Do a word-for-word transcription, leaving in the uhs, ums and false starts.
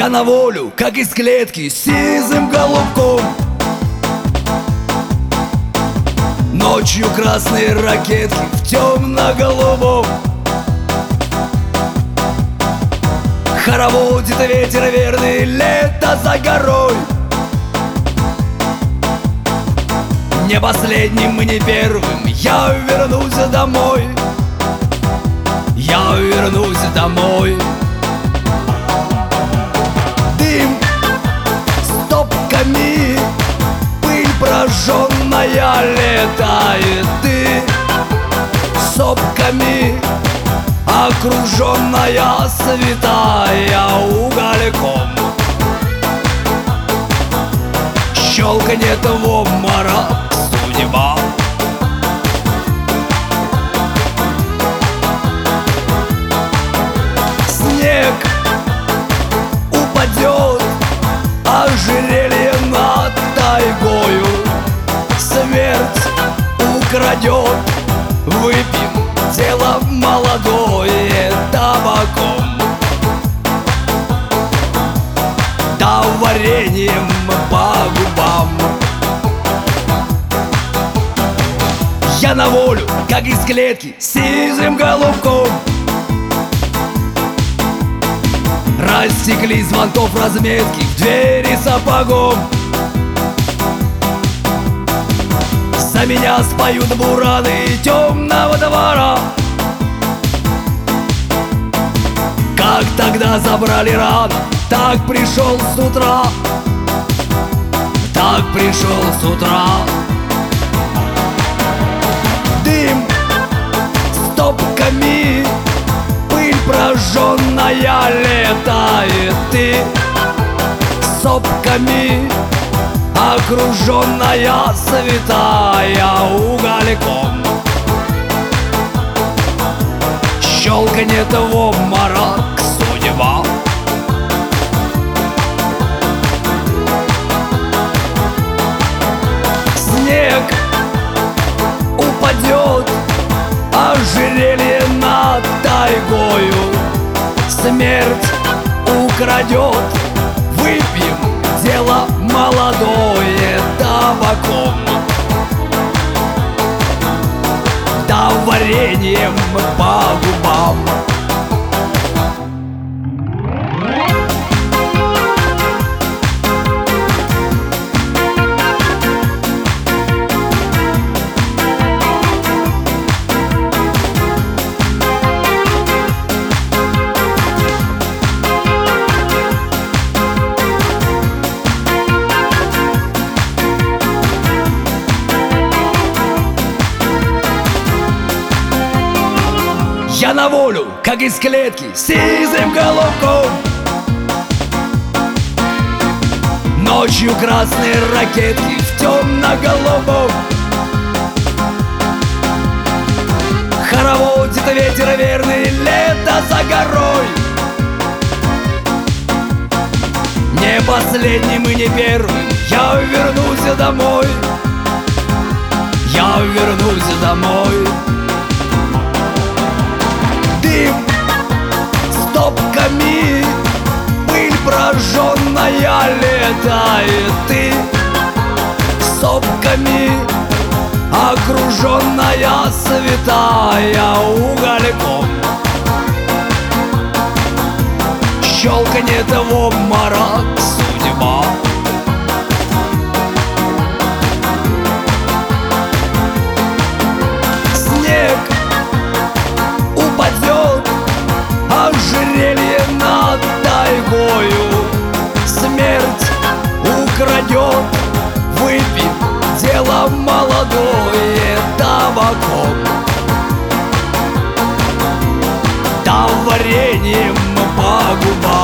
Я на волю, как из клетки, с сизым голубком. Ночью красные ракетки в темно-голубом хороводит ветер верный, лето за горой. Не последним и не первым я вернусь домой. Я вернусь домой. Дым стопками, пыль прожженная летает. Ты сопками окруженная, святая угольком. Щелканет в обморок судьба. Снег упадет, ожерелье над тайгою. Смерть украдет, выпьем дело молодое табаком. Да вареньем по губам. Я на волю, как из клетки, с сизым голубком. Растекли звонков разметки в двери сапогом. За меня споют бураны темного двора. Как тогда забрали рано, так пришел с утра. Так пришел с утра. Дым стопками, пыль прожженная летает. Ты сопками окруженная, святая угольком. Щелканет в обморок судьба. Снег упадет, ожерелье над тайгою. Смерть украдет, выпьем дело молодое табаком. Да вареньем по губам. Я на волю, как из клетки, с сизым голубком. Ночью красные ракетки в темно-голубом хороводит ветер верный, лето за горой. Не последним и не первым я вернусь домой. Я вернусь домой. Дым стопками, пыль прожженная летает. Ты сопками окруженная, святая угольком. Щелканет в обморок судьба. Снег упадет, ожерелье над тайгою. Смерть украдет, выпьем дело молодое табаком. Да вареньем по губам.